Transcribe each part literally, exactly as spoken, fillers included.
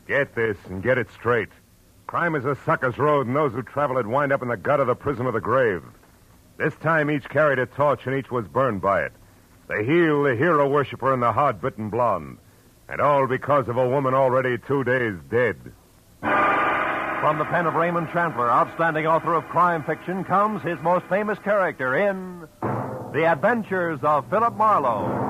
Get this and get it straight. Crime is a sucker's road, and those who travel it wind up in the gut of the prison of the grave. This time each carried a torch, and each was burned by it. The heel, the hero worshiper, and the hard-bitten blonde. And all because of a woman already two days dead. From the pen of Raymond Chandler, outstanding author of crime fiction, comes his most famous character in The Adventures of Philip Marlowe.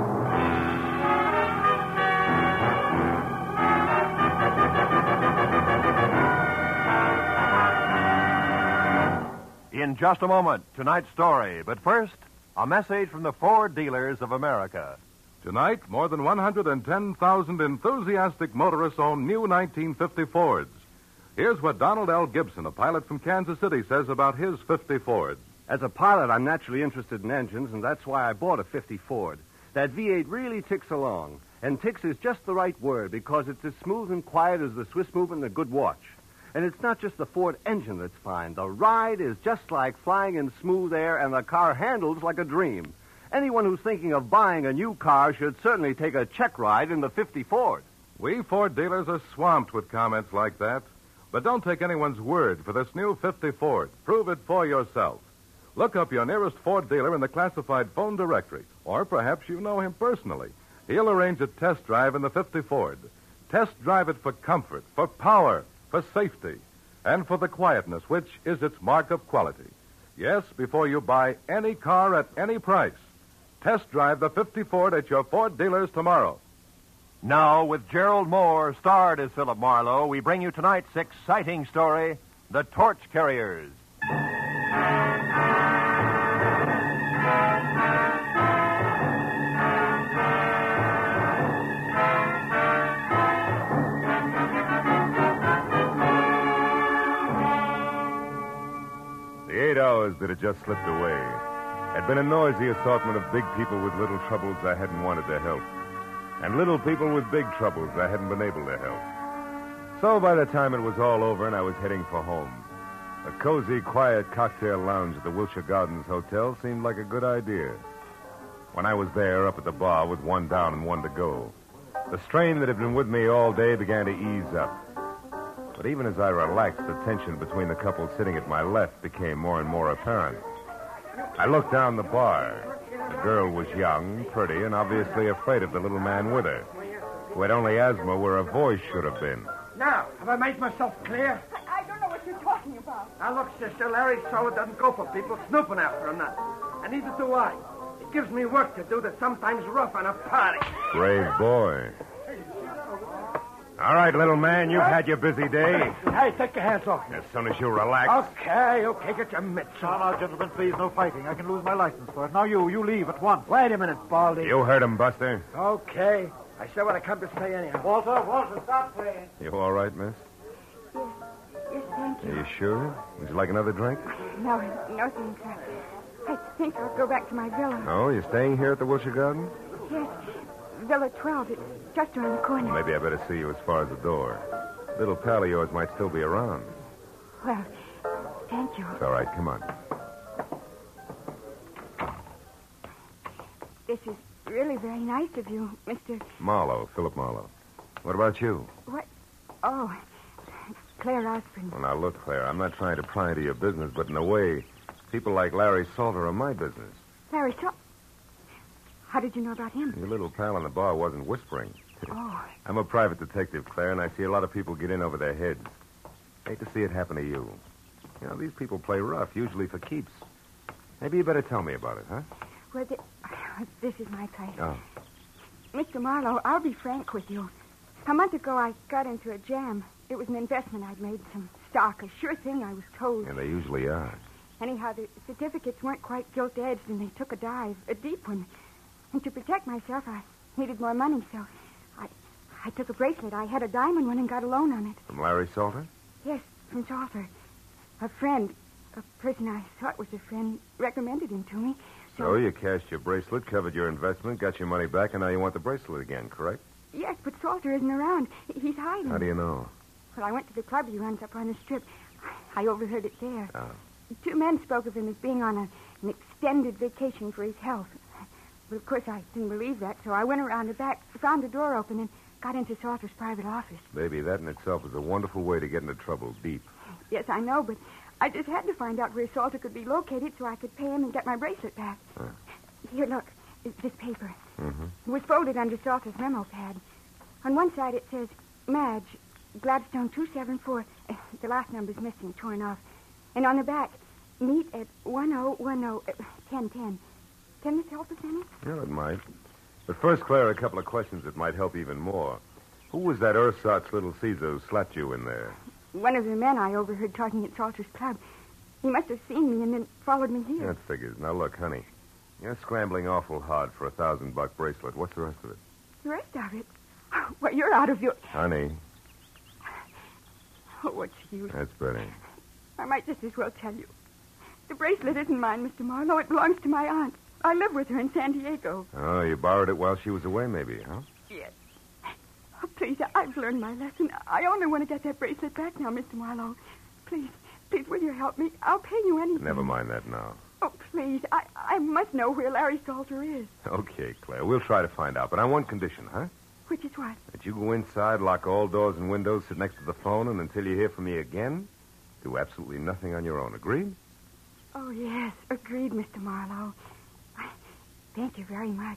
In just a moment, tonight's story. But first, a message from the Ford Dealers of America. Tonight, more than one hundred ten thousand enthusiastic motorists own new nineteen fifty Fords. Here's what Donald L. Gibson, a pilot from Kansas City, says about his fifty Ford. As a pilot, I'm naturally interested in engines, and that's why I bought a fifty Ford. That V eight really ticks along. And ticks is just the right word, because it's as smooth and quiet as the Swiss movement in a good watch. And it's not just the Ford engine that's fine. The ride is just like flying in smooth air, and the car handles like a dream. Anyone who's thinking of buying a new car should certainly take a check ride in the fifty Ford. We Ford dealers are swamped with comments like that. But don't take anyone's word for this new fifty Ford. Prove it for yourself. Look up your nearest Ford dealer in the classified phone directory. Or perhaps you know him personally. He'll arrange a test drive in the fifty Ford. Test drive it for comfort, for power, for safety, and for the quietness, which is its mark of quality. Yes, before you buy any car at any price, test drive the fifty Ford at your Ford dealers tomorrow. Now, with Gerald Moore, starred as Philip Marlowe, we bring you tonight's exciting story, The Torch Carriers. The eight hours that had just slipped away had been a noisy assortment of big people with little troubles I hadn't wanted to help, and little people with big troubles I hadn't been able to help. So by the time it was all over and I was heading for home, a cozy, quiet cocktail lounge at the Wilshire Gardens Hotel seemed like a good idea. When I was there, up at the bar with one down and one to go, the strain that had been with me all day began to ease up. But even as I relaxed, the tension between the couple sitting at my left became more and more apparent. I looked down the bar. The girl was young, pretty, and obviously afraid of the little man with her, who had only asthma where a voice should have been. Now, have I made myself clear? I, I don't know what you're talking about. Now, look, sister, Larry Solid doesn't go for people snooping after him, not. And neither do I. It gives me work to do that's sometimes rough on a party. Brave boy. All right, little man, you've had your busy day. Hey, take your hands off me. As soon as you relax. Okay, okay, get your mitts No, on. no, gentlemen, please, no fighting. I can lose my license for it. Now you, you leave at once. Wait a minute, Baldy. You heard him, Buster. Okay. I said what I come to say anyhow. Walter, Walter, stop playing. You all right, miss? Yes, yes, thank you. Are you sure? Would you like another drink? No, no, thanks. I, I think I'll go back to my villa. Oh, you're staying here at the Wilshire Garden? Yes, Villa twelve. It's just around the corner. Maybe I better see you as far as the door. Little pal of yours might still be around. Well, thank you. It's all right. Come on. This is really very nice of you, Mister Marlowe, Philip Marlowe. What about you? What? Oh, Claire Osborne. Well, now, look, Claire, I'm not trying to pry into your business, but in a way, people like Larry Salter are my business. Larry Sal... How did you know about him? Your little pal in the bar wasn't whispering. Oh. I'm a private detective, Claire, and I see a lot of people get in over their heads. Hate to see it happen to you. You know, these people play rough, usually for keeps. Maybe you better tell me about it, huh? Well, th- this is my place. Oh. Mister Marlowe, I'll be frank with you. A month ago, I got into a jam. It was an investment I'd made, some stock, a sure thing, I was told. And they usually are. Anyhow, the certificates weren't quite gilt-edged, and they took a dive, a deep one. And to protect myself, I needed more money, so I I took a bracelet. I had a diamond one and got a loan on it. From Larry Salter? Yes, from Salter. A friend, a person I thought was a friend, recommended him to me. So, So you cashed your bracelet, covered your investment, got your money back, and now you want the bracelet again, correct? Yes, but Salter isn't around. He's hiding. How do you know? Well, I went to the club he runs up on the strip. I overheard it there. Oh. Two men spoke of him as being on a, an extended vacation for his health. Well, of course, I didn't believe that, so I went around the back, found the door open, and got into Salter's private office. Baby, that in itself is a wonderful way to get into trouble deep. Yes, I know, but I just had to find out where Salter could be located so I could pay him and get my bracelet back. Huh. Here, look. This paper. Mm-hmm. It was folded under Salter's memo pad. On one side it says, Madge, Gladstone two seven four. Uh, the last number's missing, torn off. And on the back, meet at ten ten, ten ten. Can this help us any? Well, it might. But first, Claire, a couple of questions that might help even more. Who was that ersatz little Caesar who slapped you in there? One of the men I overheard talking at Salter's club. He must have seen me and then followed me here. That figures. Now, look, honey. You're scrambling awful hard for a thousand-buck bracelet. What's the rest of it? The rest of it? Well, you're out of your... Honey. Oh, what's use? That's better. I might just as well tell you. The bracelet isn't mine, Mister Marlowe. It belongs to my aunt. I live with her in San Diego. Oh, you borrowed it while she was away, maybe, huh? Yes. Oh, please, I've learned my lesson. I only want to get that bracelet back now, Mister Marlowe. Please, please, will you help me? I'll pay you anything. Never mind that now. Oh, please, I, I must know where Larry Salter is. Okay, Claire, we'll try to find out, but on one condition, huh? Which is what? That you go inside, lock all doors and windows, sit next to the phone, and until you hear from me again, do absolutely nothing on your own. Agreed? Oh, yes, agreed, Mister Marlowe. Thank you very much.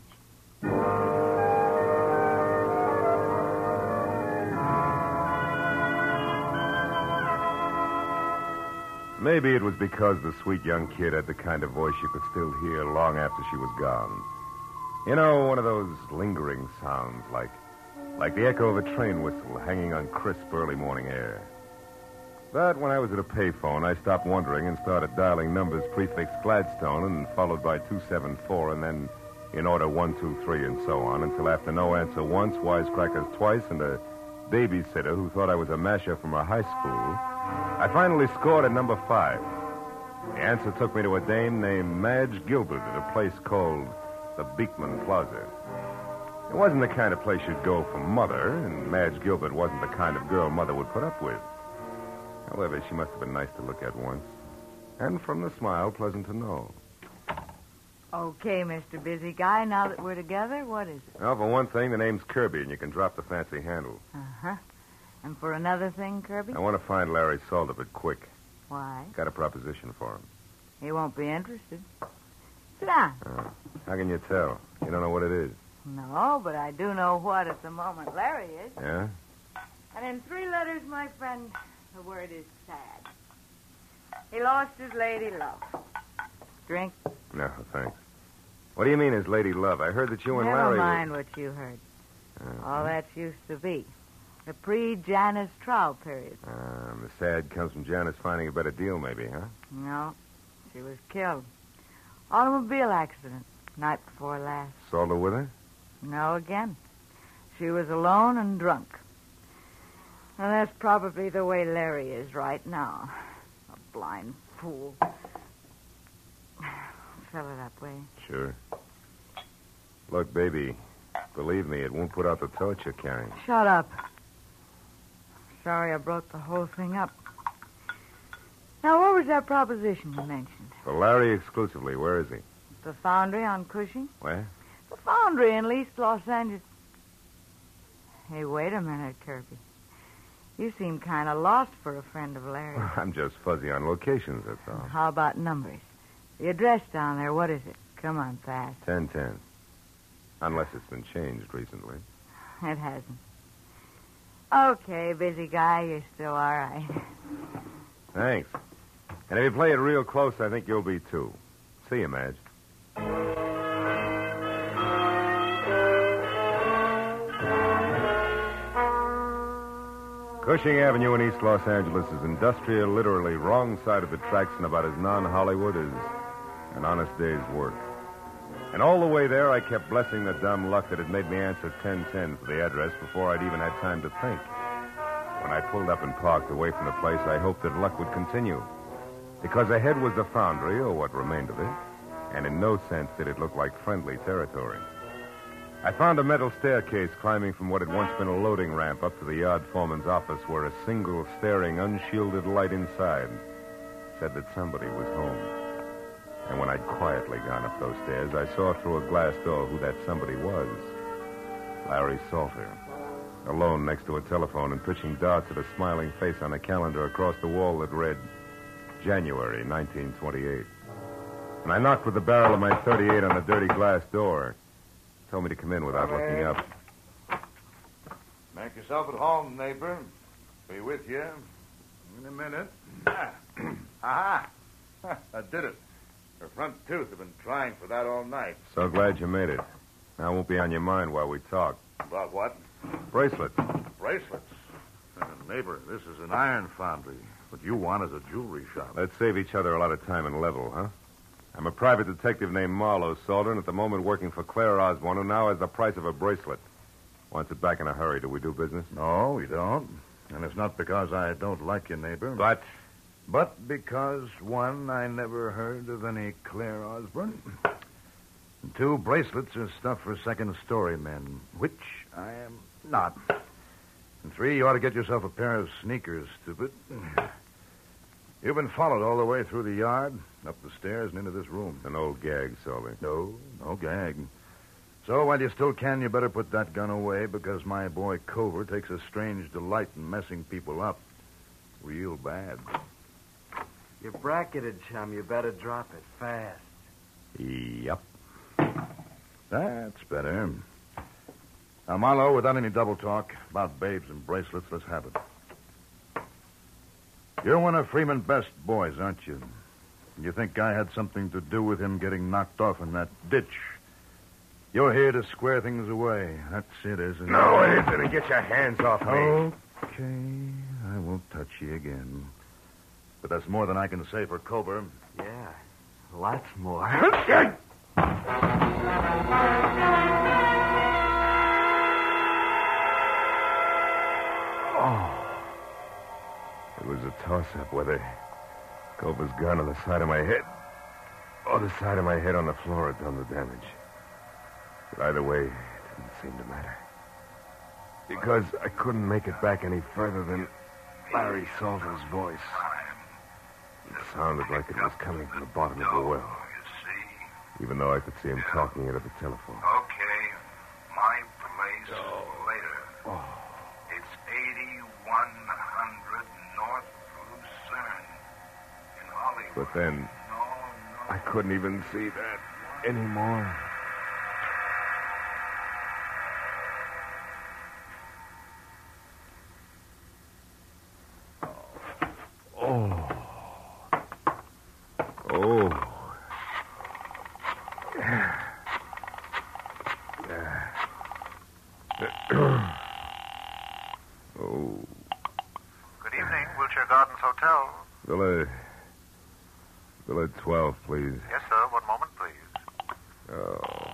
Maybe it was because the sweet young kid had the kind of voice you could still hear long after she was gone. You know, one of those lingering sounds, like like the echo of a train whistle hanging on crisp early morning air. But when I was at a payphone, I stopped wondering and started dialing numbers prefixed Gladstone and followed by two seven four and then in order one two three and so on until after no answer once, wisecrackers twice, and a babysitter who thought I was a masher from her high school, I finally scored at number five. The answer took me to a dame named Madge Gilbert at a place called the Beekman Plaza. It wasn't the kind of place you'd go for Mother, and Madge Gilbert wasn't the kind of girl Mother would put up with. However, she must have been nice to look at once. And from the smile, pleasant to know. Okay, Mister Busy Guy, now that we're together, what is it? Well, for one thing, the name's Kirby, and you can drop the fancy handle. Uh-huh. And for another thing, Kirby? I want to find Larry Salter, but quick. Why? Got a proposition for him. He won't be interested. Sit down. Oh, how can you tell? You don't know what it is. No, but I do know what at the moment Larry is. Yeah? And in three letters, my friend, the word is sad. He lost his lady love. Drink? No, thanks. What do you mean, his lady love? I heard that you and Never Larry... mind what you heard. Uh, All that's used to be. The pre-Janice trial period. Um, the sad comes from Janice finding a better deal, maybe, huh? No, she was killed. Automobile accident, night before last. Salter with her? No, again. She was alone and drunk. And that's probably the way Larry is right now. A blind fool. Fill it up, will you? Sure. Look, baby, believe me, it won't put out the torch you're carrying. Shut up. Sorry I broke the whole thing up. Now, what was that proposition you mentioned? For Larry exclusively, where is he? The foundry on Cushing? Where? The foundry in East Los Angeles. Hey, wait a minute, Kirby. You seem kind of lost for a friend of Larry's. I'm just fuzzy on locations, that's all. How about numbers? The address down there, what is it? Come on, fast. ten ten. Unless it's been changed recently. It hasn't. Okay, busy guy, you're still all right. Thanks. And if you play it real close, I think you'll be, too. See you, Madge. Cushing Avenue in East Los Angeles is industrial, literally wrong side of the tracks and about as non-Hollywood as an honest day's work. And all the way there, I kept blessing the dumb luck that had made me answer ten ten for the address before I'd even had time to think. When I pulled up and parked away from the place, I hoped that luck would continue. Because ahead was the foundry, or what remained of it, and in no sense did it look like friendly territory. I found a metal staircase climbing from what had once been a loading ramp up to the yard foreman's office, where a single staring, unshielded light inside said that somebody was home. And when I'd quietly gone up those stairs, I saw through a glass door who that somebody was. Larry Salter. alone next to a telephone and pitching darts at a smiling face on a calendar across the wall that read January nineteen twenty-eight. And I knocked with the barrel of my thirty-eight on the dirty glass door. He told me to come in without looking up. Make yourself at home, neighbor. Be with you in a minute. Ah. Aha! I did it. Her front tooth have been trying for that all night. So glad you made it. Now it won't be on your mind while we talk. About what? Bracelets. Bracelets. Uh, neighbor, this is an iron foundry. What you want is a jewelry shop. Let's save each other a lot of time and level, huh? I'm a private detective named Marlowe Salter, and at the moment working for Claire Osborne, who now has the price of a bracelet. Wants it back in a hurry. Do we do business? No, we don't. And it's not because I don't like you, neighbor. But? But because, one, I never heard of any Claire Osborne. And two, bracelets are stuff for second-story men, which I am not. And three, you ought to get yourself a pair of sneakers, stupid. You've been followed all the way through the yard, up the stairs, and into this room. An old gag, Salter. No, no gag. So while you still can, you better put that gun away, because my boy Cover takes a strange delight in messing people up. Real bad. You're bracketed, chum. You better drop it fast. Yep. That's better. Now, Marlowe, without any double talk about babes and bracelets, let's have it. You're one of Freeman Best's boys, aren't you? You think I had something to do with him getting knocked off in that ditch? You're here to square things away. That's it, isn't it? No, it isn't. Get your hands off me. Okay. I won't touch you again. But that's more than I can say for Cover. Yeah, lots more. Oh. It was a toss-up whether Cover's gun on the side of my head or the side of my head on the floor had done the damage. But either way, it didn't seem to matter. Because I couldn't make it back any further than Larry Salter's voice. It sounded like it was coming from the bottom of the well. Even though I could see him talking into the telephone. Okay, my place later. Oh. It's eighty-one hundred North Lucerne in Hollywood. But then, no, no. I couldn't even see that anymore. Oh. Oh. Yeah. Yeah. Oh. Good evening, Wilshire Gardens Hotel. Villa... Villa twelve, please. Yes, sir. One moment, please. Oh.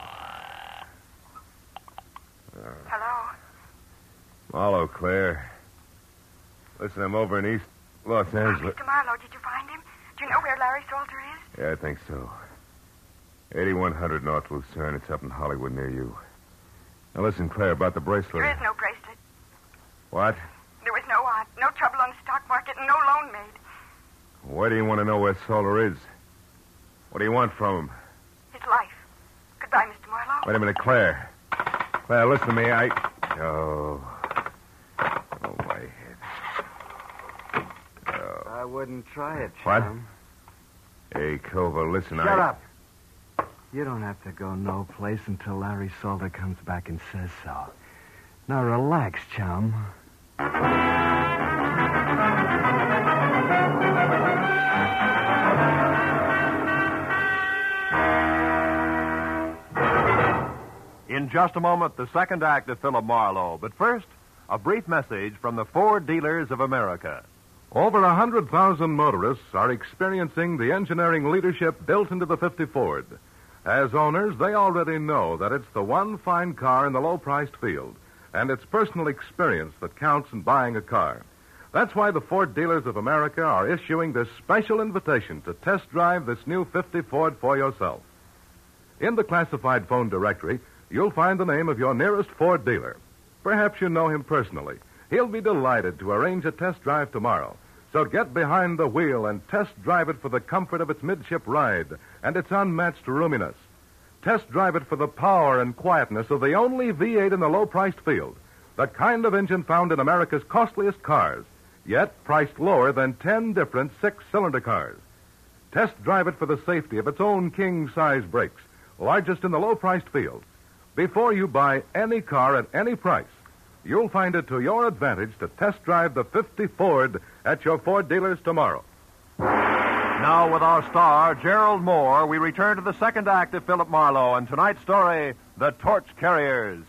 Uh, Hello? Marlowe, Claire. Listen, I'm over in East Los Angeles. Mister Marlowe, did you find him? Do you know where Larry Salter is? Yeah, I think so. eighty-one hundred North Lucerne. It's up in Hollywood near you. Now listen, Claire, about the bracelet. There is no bracelet. What? There was no uh, no trouble on the stock market and no loan made. Why do you want to know where Salter is? What do you want from him? His life. Goodbye, Mister Marlowe. Wait a minute, Claire. Claire, listen to me. I... Oh. Oh, my head. Oh. I wouldn't try it, What? chum. Hey, Cover, listen, Shut I... up. You don't have to go no place until Larry Salter comes back and says so. Now relax, chum. In just a moment, the second act of Philip Marlowe. But first, a brief message from the Ford Dealers of America. Over a hundred thousand motorists are experiencing the engineering leadership built into the fifty Ford. As owners, they already know that it's the one fine car in the low-priced field, and it's personal experience that counts in buying a car. That's why the Ford Dealers of America are issuing this special invitation to test drive this new fifty Ford for yourself. In the classified phone directory, you'll find the name of your nearest Ford dealer. Perhaps you know him personally. He'll be delighted to arrange a test drive tomorrow. So get behind the wheel and test drive it for the comfort of its midship ride and its unmatched roominess. Test drive it for the power and quietness of the only V eight in the low-priced field. the kind of engine found in America's costliest cars, yet priced lower than ten different six-cylinder cars. Test drive it for the safety of its own king-size brakes, largest in the low-priced field. Before you buy any car at any price, you'll find it to your advantage to test drive the fifty Ford at your Ford dealers tomorrow. Now, with our star, Gerald Moore, we return to the second act of Philip Marlowe and tonight's story, The Torch Carriers.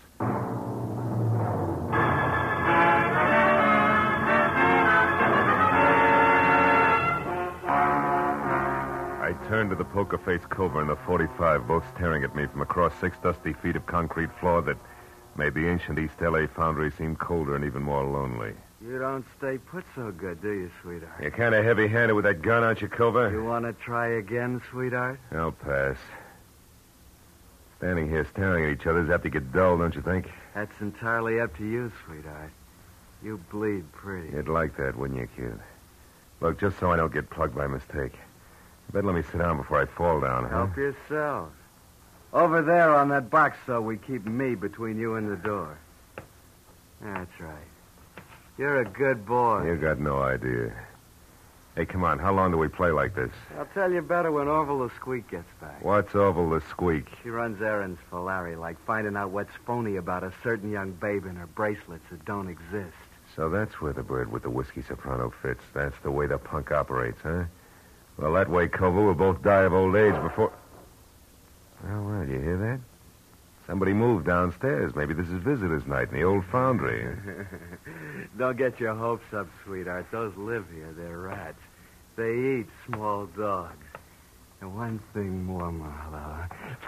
I turned to the poker-faced Cover and the forty-five, both staring at me from across six dusty feet of concrete floor that made the ancient East L A foundry seem colder and even more lonely. You don't stay put so good, do you, sweetheart? You're kind of heavy-handed with that gun, aren't you, Cover? You want to try again, sweetheart? I'll pass. Standing here staring at each other is apt to get dull, don't you think? That's entirely up to you, sweetheart. You bleed pretty. You'd like that, wouldn't you, kid? Look, just so I don't get plugged by mistake, you better let me sit down before I fall down, huh? Help yourself. Over there on that box, though, we keep me between you and the door. That's right. You're a good boy. You got no idea. Hey, come on. How long do we play like this? I'll tell you better when Orville the Squeak gets back. What's Orville the Squeak? She runs errands for Larry, like finding out what's phony about a certain young babe in her bracelets that don't exist. So that's where the bird with the whiskey soprano fits. That's the way the punk operates, huh? Well, that way, Cover, we'll both die of old age before... Well, well, you hear that? Somebody moved downstairs. Maybe this is visitor's night in the old foundry. Don't get your hopes up, sweetheart. Those live here. They're rats. They eat small dogs. And one thing more, Marlowe.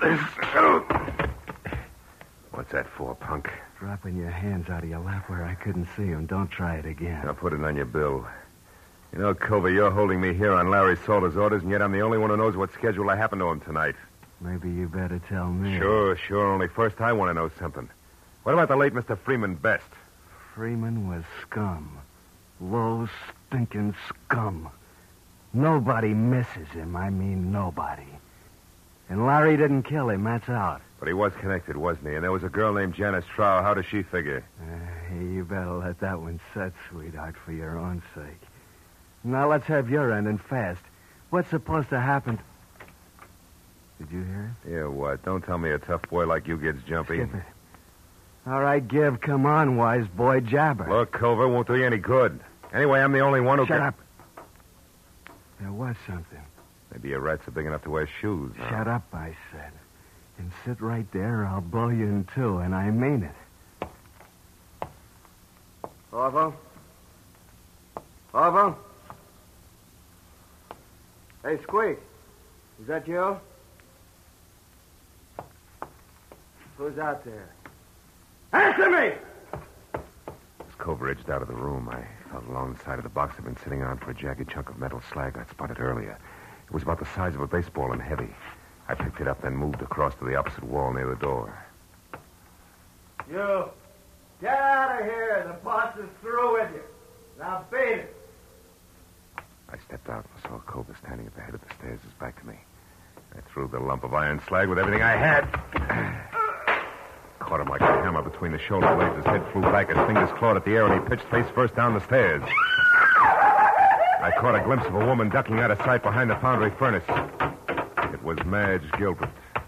What's that for, punk? Dropping your hands out of your lap where I couldn't see them. Don't try it again. I'll put it on your bill. You know, Cover, you're holding me here on Larry Salter's orders, and yet I'm the only one who knows what schedule I happen to him tonight. Maybe you better tell me. Sure, sure. Only first I want to know something. What about the late Mister Freeman Best? Freeman was scum. Low, stinking scum. Nobody misses him. I mean nobody. And Larry didn't kill him. That's out. But he was connected, wasn't he? And there was a girl named Janice Trow. How does she figure? Uh, you better let that one set, sweetheart, for your own sake. Now let's have your end and fast. What's supposed to happen... Did you hear it? Yeah, what? Don't tell me a tough boy like you gets jumpy. Skip it. All right, Give. Come on, wise boy. Jabber. Look, Cover, won't do you any good. Anyway, I'm the only one who Shut can... up. There was something. Maybe your rats are big enough to wear shoes. Huh? Shut up, I said. And sit right there or I'll blow you in two, and I mean it. Orville? Orville? Hey, Squeak. Is that you? Who's out there? Answer me! As Cover edged out of the room, I felt along the side of the box I'd been sitting on for a jagged chunk of metal slag I'd spotted earlier. It was about the size of a baseball and heavy. I picked it up, then moved across to the opposite wall near the door. You, get out of here. The boss is through with you. Now beat it. I stepped out and saw Cover standing at the head of the stairs, his back to me. I threw the lump of iron slag with everything I had. Caught him like a hammer between the shoulder blades. His head flew back, his fingers clawed at the air, and he pitched face first down the stairs. I caught a glimpse of a woman ducking out of sight behind the foundry furnace. It was Madge Gilbert.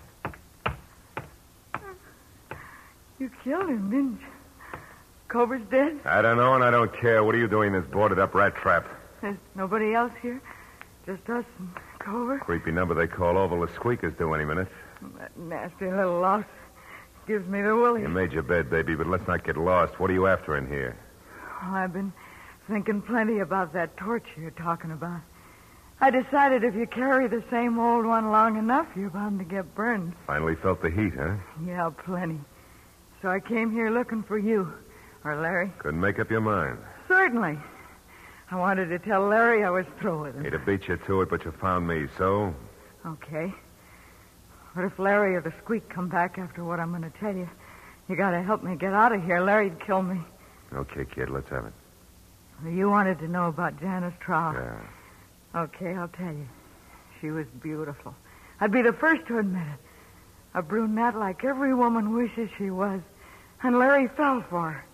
You killed him, didn't you? Cover's dead? I don't know, and I don't care. What are you doing in this boarded-up rat trap? There's nobody else here? Just us and Cover? Creepy number they call Orville the Squeak is due any minute. That nasty little louse gives me the willies. You made your bed, baby, but let's not get lost. What are you after in here? Well, I've been thinking plenty about that torch you're talking about. I decided if you carry the same old one long enough, you're bound to get burned. Finally felt the heat, huh? Yeah, plenty. So I came here looking for you. Or Larry. Couldn't make up your mind. Certainly. I wanted to tell Larry I was through with him. He'd have beat you to it, but you found me, so? Okay. But if Larry or the Squeak come back after what I'm going to tell you, you got to help me get out of here. Larry'd kill me. Okay, kid, let's have it. You wanted to know about Janice Trow. Yeah. Okay, I'll tell you. She was beautiful. I'd be the first to admit it. A brunette like every woman wishes she was. And Larry fell for her.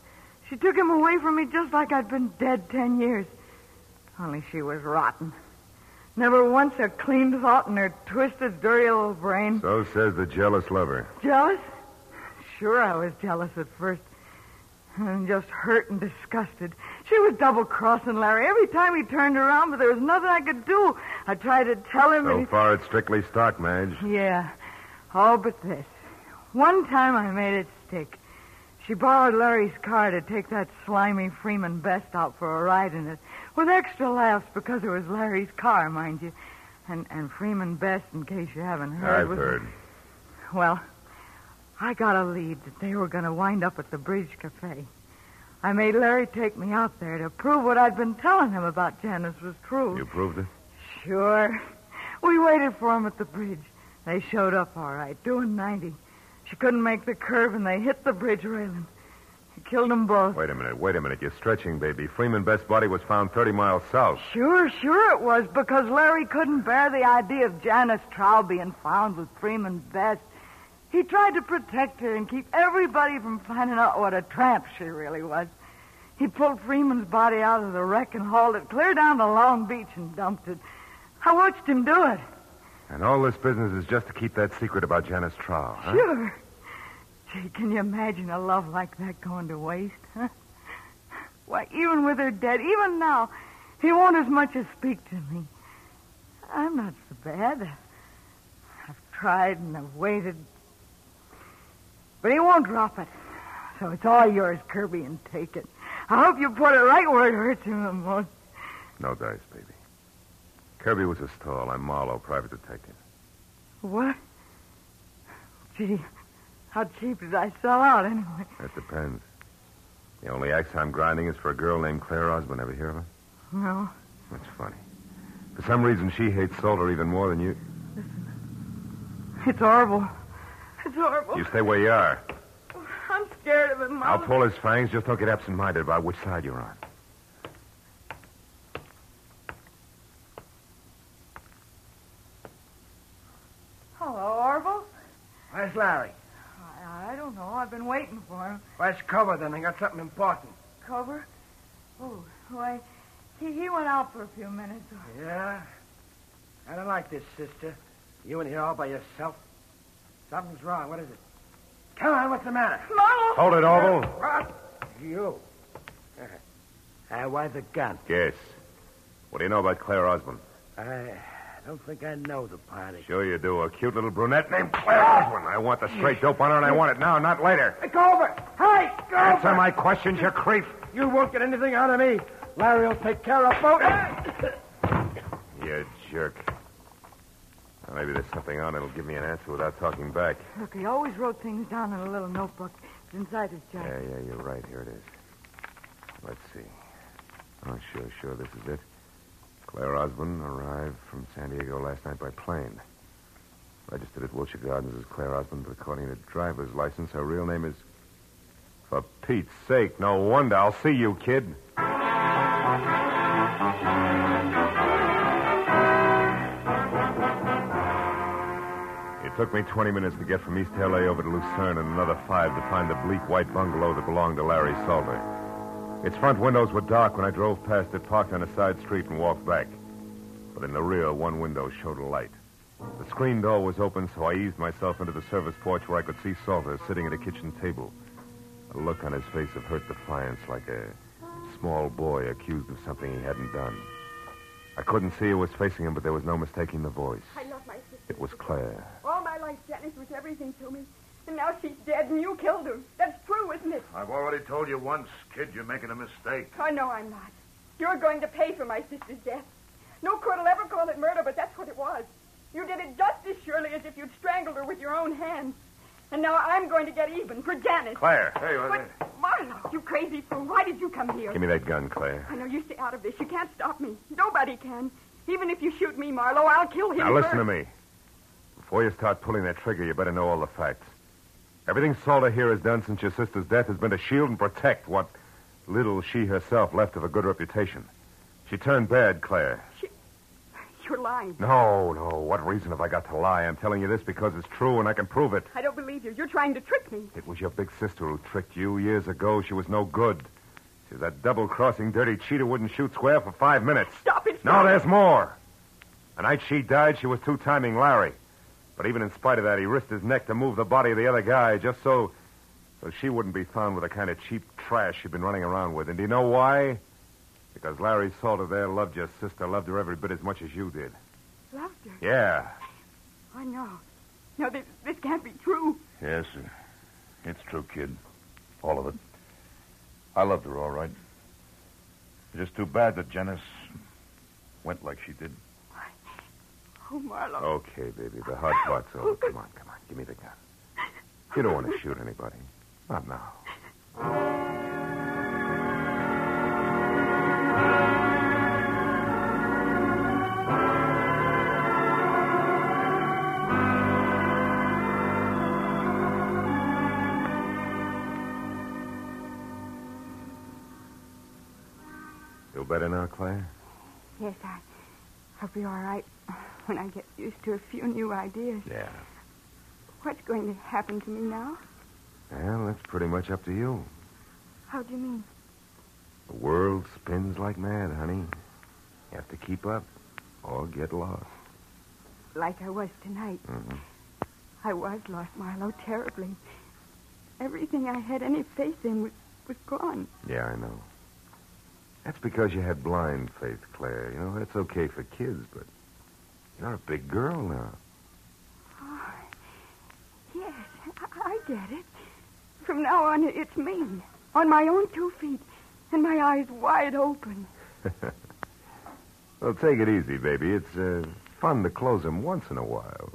She took him away from me just like I'd been dead ten years. Only she was rotten. Never once a clean thought in her twisted, dirty little brain. So says the jealous lover. Jealous? Sure, I was jealous at first. And just hurt and disgusted. She was double-crossing Larry every time he turned around, but there was nothing I could do. I tried to tell him... So and he... far, it's strictly stock, Madge. Yeah. All but this. One time I made it stick. She borrowed Larry's car to take that slimy Freeman Best out for a ride in it, with extra laughs because it was Larry's car, mind you. And and Freeman Best, in case you haven't heard... I've was... heard. Well, I got a lead that they were going to wind up at the Bridge Cafe. I made Larry take me out there to prove what I'd been telling him about Janice was true. You proved it? Sure. We waited for him at the bridge. They showed up all right, doing ninety. She couldn't make the curve, and they hit the bridge railing. He killed them both. Wait a minute, wait a minute. You're stretching, baby. Freeman Best's body was found thirty miles south. Sure, sure it was, because Larry couldn't bear the idea of Janice Trow being found with Freeman Best. He tried to protect her and keep everybody from finding out what a tramp she really was. He pulled Freeman's body out of the wreck and hauled it clear down to Long Beach and dumped it. I watched him do it. And all this business is just to keep that secret about Janice Trow, huh? Sure. Gee, can you imagine a love like that going to waste, huh? Why, even with her dead, even now, he won't as much as speak to me. I'm not so bad. I've tried and I've waited. But he won't drop it. So it's all yours, Kirby, and take it. I hope you put it right where it hurts him the most. No dice, baby. Kirby was a stall. I'm Marlowe, private detective. What? Gee, how cheap did I sell out anyway? That depends. The only axe I'm grinding is for a girl named Claire Osborne. Ever hear of her? No. That's funny. For some reason, she hates Salter even more than you. Listen, it's horrible. It's horrible. You stay where you are. I'm scared of him, Mom. I'll pull his fangs. Just don't get absent-minded about which side you're on. Hello, Orville. Where's Larry? I, I don't know. I've been waiting for him. Where's Cover, then? I got something important. Cover? Oh, why, he, he went out for a few minutes. Yeah? I don't like this, sister. You in here all by yourself. Something's wrong. What is it? Come on, what's the matter? Marlowe! Hold it, Orville. What? You. Uh, why the gun? Guess. What do you know about Claire Osborne? I don't think I know the party. Sure you do. A cute little brunette named Claire Osborne. I want the straight dope on her, and I want it now, not later. Hey, go over. Hey, go Answer over. my questions, you creep. You won't get anything out of me. Larry will take care of both. You jerk. Well, maybe there's something on it'll give me an answer without talking back. Look, he always wrote things down in a little notebook. It's inside his Yeah, jacket. yeah, you're right. Here it is. Let's see. Oh, sure, sure, this is it. Claire Osborne arrived from San Diego last night by plane. Registered at Wilshire Gardens as Claire Osborne, but according to driver's license, her real name is... For Pete's sake, no wonder. I'll see you, kid. It took me twenty minutes to get from East L A over to Lucerne and another five to find the bleak white bungalow that belonged to Larry Salter. Its front windows were dark when I drove past it, parked on a side street, and walked back. But in the rear, one window showed a light. The screen door was open, so I eased myself into the service porch where I could see Salter sitting at a kitchen table. A look on his face of hurt defiance, like a small boy accused of something he hadn't done. I couldn't see who was facing him, but there was no mistaking the voice. I love my sister. It was Claire. All my life, Janice was everything to me. And now she's dead, and you killed her. That's true, isn't it? I've already told you once, kid, you're making a mistake. Oh, no, I'm not. You're going to pay for my sister's death. No court will ever call it murder, but that's what it was. You did it just as surely as if you'd strangled her with your own hands. And now I'm going to get even for Janice. Claire. Hey, what? But, Marlowe, you crazy fool, why did you come here? Give me that gun, Claire. I know you stay out of this. You can't stop me. Nobody can. Even if you shoot me, Marlowe, I'll kill him Now, listen first. to me. Before you start pulling that trigger, you better know all the facts. Everything Salter here has done since your sister's death has been to shield and protect what little she herself left of a good reputation. She turned bad, Claire. She... You're lying. No, no. What reason have I got to lie? I'm telling you this because it's true and I can prove it. I don't believe you. You're trying to trick me. It was your big sister who tricked you years ago. She was no good. She's that double-crossing dirty cheater wouldn't shoot square for five minutes. Stop it. No, there's more. The night she died, she was two-timing Larry. But even in spite of that, he risked his neck to move the body of the other guy just so... so she wouldn't be found with the kind of cheap trash she'd been running around with. And do you know why? Because Larry Salter there loved your sister, loved her every bit as much as you did. Loved her? Yeah. Oh, no. No, this, this can't be true. Yes, uh, it's true, kid. All of it. I loved her, all right. It's just too bad that Janice went like she did. Oh, Marlo. Okay, baby, the hard part's over. Come on, come on, give me the gun. You don't want to shoot anybody. Not now. Feel better now, Claire? Yes, I, I'll be all right when I get used to a few new ideas. Yeah. What's going to happen to me now? Well, that's pretty much up to you. How do you mean? The world spins like mad, honey. You have to keep up or get lost. Like I was tonight. Mm-hmm. I was lost, Marlo, terribly. Everything I had any faith in was, was gone. Yeah, I know. That's because you had blind faith, Claire. You know, that's okay for kids, but you're a big girl now. Oh, yes, I, I get it. From now on, it's me, on my own two feet, and my eyes wide open. Well, take it easy, baby. It's uh, fun to close them once in a while.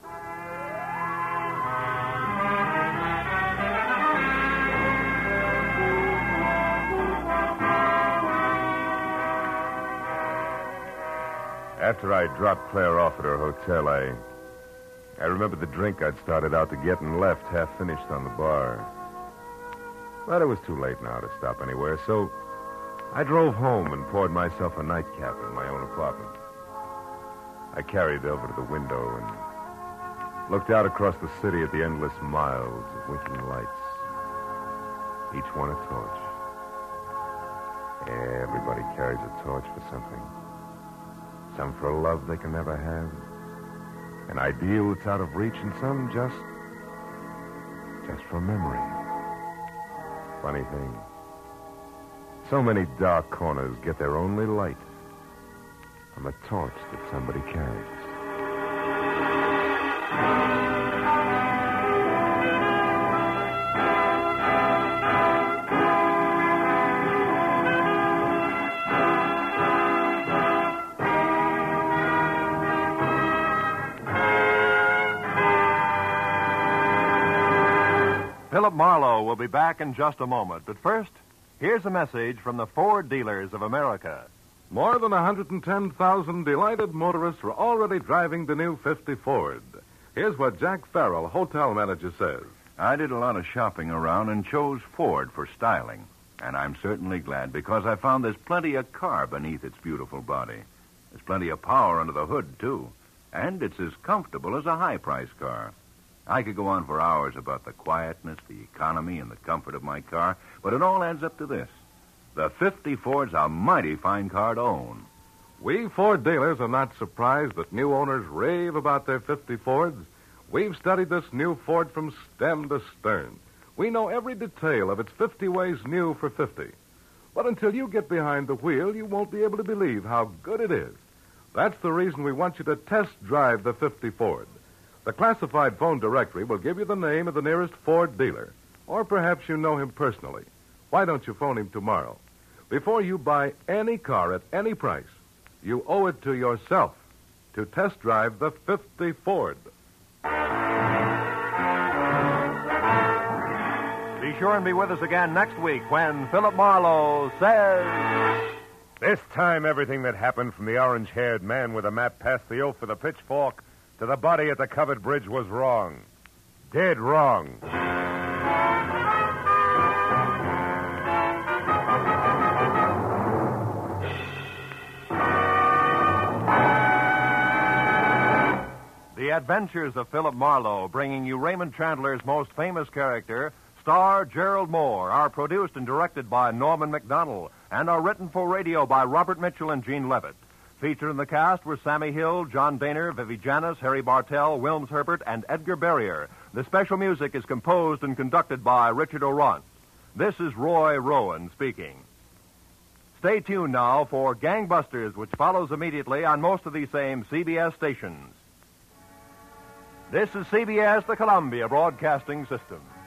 After I dropped Claire off at her hotel, I... I remembered the drink I'd started out to get and left half finished on the bar. But it was too late now to stop anywhere, so I drove home and poured myself a nightcap in my own apartment. I carried over to the window and looked out across the city at the endless miles of winking lights, each one a torch. Everybody carries a torch for something. Some for a love they can never have, an ideal that's out of reach, and some just, just for memory. Funny thing. So many dark corners get their only light from a torch that somebody carries. Philip Marlowe will be back in just a moment. But first, here's a message from the Ford dealers of America. More than one hundred ten thousand delighted motorists are already driving the new fifty Ford. Here's what Jack Farrell, hotel manager, says. I did a lot of shopping around and chose Ford for styling. And I'm certainly glad because I found there's plenty of car beneath its beautiful body. There's plenty of power under the hood, too. And it's as comfortable as a high-priced car. I could go on for hours about the quietness, the economy, and the comfort of my car, but it all adds up to this. The fifty Ford's a mighty fine car to own. We Ford dealers are not surprised that new owners rave about their fifty Fords. We've studied this new Ford from stem to stern. We know every detail of its fifty ways new for fifty. But until you get behind the wheel, you won't be able to believe how good it is. That's the reason we want you to test drive the fifty Ford. The classified phone directory will give you the name of the nearest Ford dealer. Or perhaps you know him personally. Why don't you phone him tomorrow? Before you buy any car at any price, you owe it to yourself to test drive the fifty Ford. Be sure and be with us again next week when Philip Marlowe says... This time, everything that happened from the orange-haired man with a map past the oaf with a pitchfork to the body at the covered bridge was wrong. Dead wrong. The Adventures of Philip Marlowe, bringing you Raymond Chandler's most famous character, star Gerald Moore, are produced and directed by Norman McDonald, and are written for radio by Robert Mitchell and Gene Levitt. Featured in the cast were Sammy Hill, John Daner, Vivi Janis, Harry Bartell, Wilms Herbert, and Edgar Barrier. The special music is composed and conducted by Richard Orant. This is Roy Rowan speaking. Stay tuned now for Gangbusters, which follows immediately on most of these same C B S stations. This is C B S, the Columbia Broadcasting System.